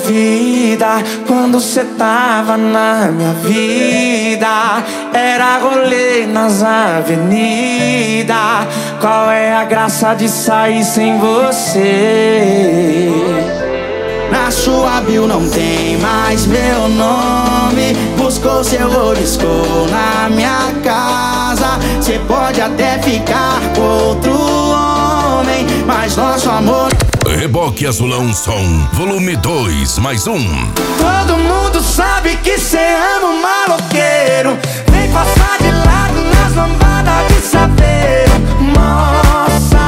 vida, quando cê tava na minha vida, era rolê nas avenidas. Qual é a graça de sair sem você? Na sua bio não tem mais meu nome. Buscou seu riscou na minha casa. Cê pode até ficar com outro homem, mas nosso amor... Reboque Azulão Som, volume 2, mais um. Todo mundo sabe que cê ama um maloqueiro. Vem passar de lado nas lambadas de saveiro. Mó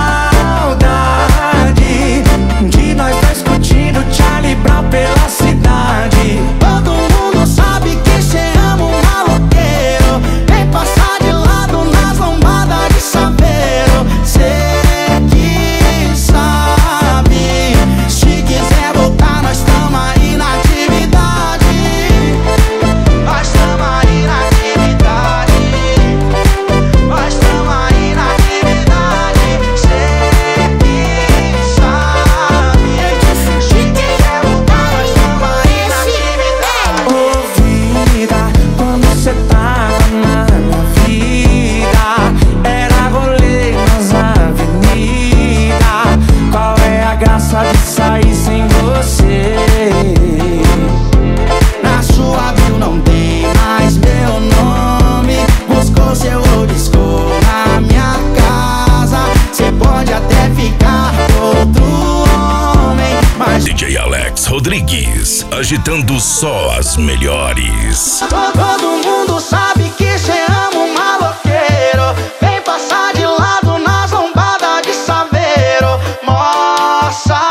saudade de nós dois curtindo Charlie Brown pela cidade. Todo mundo sabe que cê ama um maloqueiro. Vem passar de lado nas lambadas de saveiro. Cê que sabe, se quiser voltar nós tamo aí na atividade. Nós tamo aí na atividade. Nós tamo aí na atividade. Cê que sabe, se quiser voltar nós tamo aí na atividade. Ô vida, quando cê tava na minha vida, era rolê nas avenidas. Qual é a graça de sair sem você? Na sua bio não tem mais meu nome. Buscou seu riscou na minha casa. Cê pode até ficar com outro homem, mas DJ Alex Rodrigues, agitando só as melhores. todo mundo sabe que cê ama um maloqueiro. Vem passar de lado nas lombadas de saveiro. Mó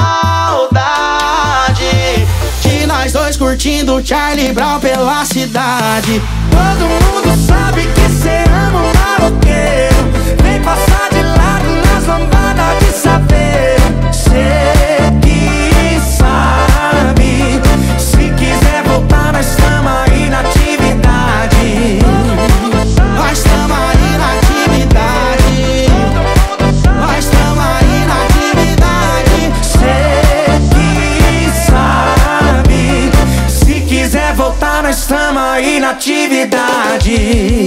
saudade de nós dois curtindo Charlie Brown pela cidade. Todo mundo sabe que cê ama um maloqueiro. Vem passar de lado nas lambadas de saveiro. Cê que sabe, se quiser voltar nós tamo aí na atividade. Nós tamo aí na atividade. Nós tamo aí na atividade. Cê que sabe, se quiser voltar nós tamo aí na atividade.